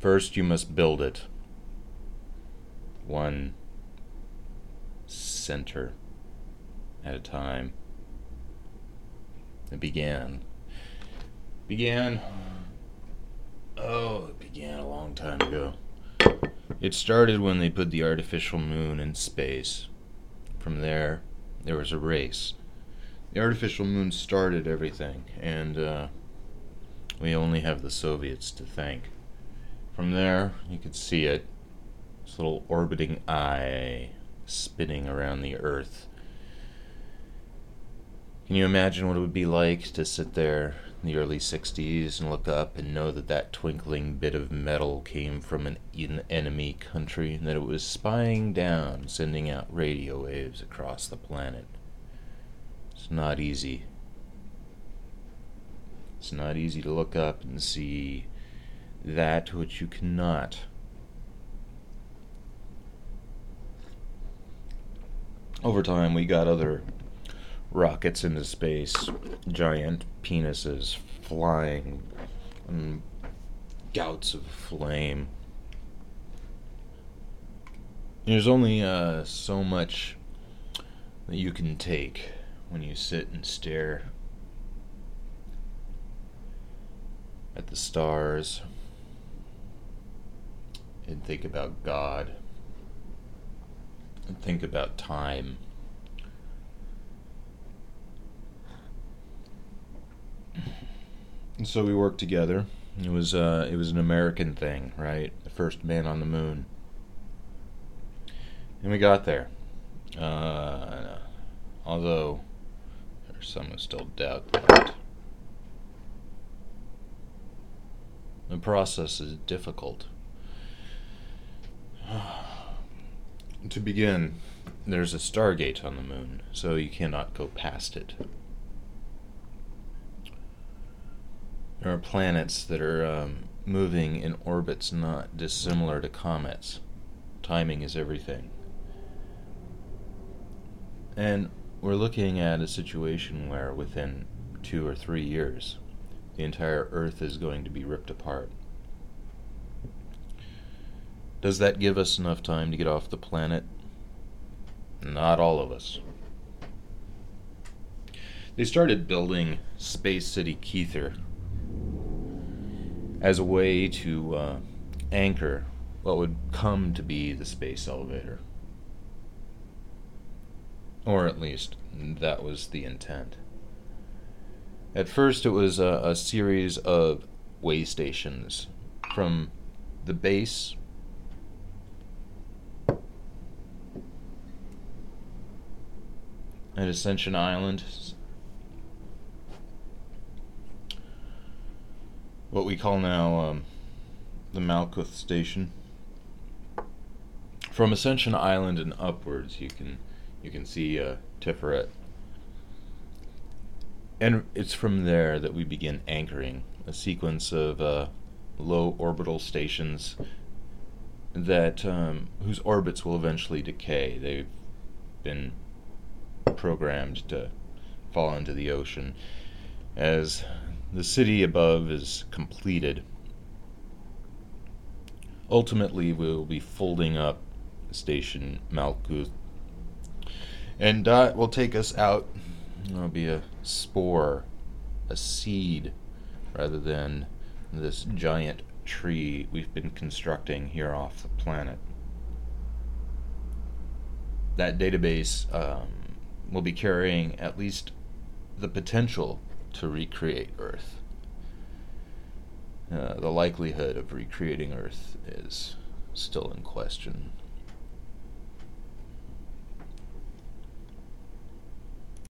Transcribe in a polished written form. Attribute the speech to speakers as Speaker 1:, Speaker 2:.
Speaker 1: First, you must build it. One center at a time. It began a long time ago. It started when they put the artificial moon in space. From there was a race. The artificial moon started everything, and we only have the Soviets to thank. From there, you could see it, this little orbiting eye spinning around the Earth. Can you imagine what it would be like to sit there in the early 60s and look up and know that that twinkling bit of metal came from an enemy country and that it was spying down, sending out radio waves across the planet? It's not easy. It's not easy to look up and see that which you cannot. Over time, we got other rockets into space, giant penises flying, and gouts of flame. There's only so much that you can take when you sit and stare at the stars and think about God and think about time. And so we worked together. It was an American thing, right? The first man on the moon. And we got there. Although there's some who still doubt that. The process is difficult. To begin, there's a Stargate on the moon, so you cannot go past it. There are planets that are moving in orbits not dissimilar to comets. Timing is everything. And we're looking at a situation where within 2 or 3 years, the entire Earth is going to be ripped apart. Does that give us enough time to get off the planet? Not all of us. They started building Space City Keither as a way to anchor what would come to be the space elevator. Or at least, that was the intent. At first, it was a series of way stations from the base at Ascension Island, what we call now the Malkuth Station. From Ascension Island and upwards, you can see Tiferet. And it's from there that we begin anchoring a sequence of low orbital stations that whose orbits will eventually decay. They've been programmed to fall into the ocean as the city above is completed. Ultimately, we'll be folding up Station Malkuth, and that will take us out. It'll be a spore, a seed, rather than this giant tree we've been constructing here off the planet. That database will be carrying at least the potential to recreate Earth. The likelihood of recreating Earth is still in question.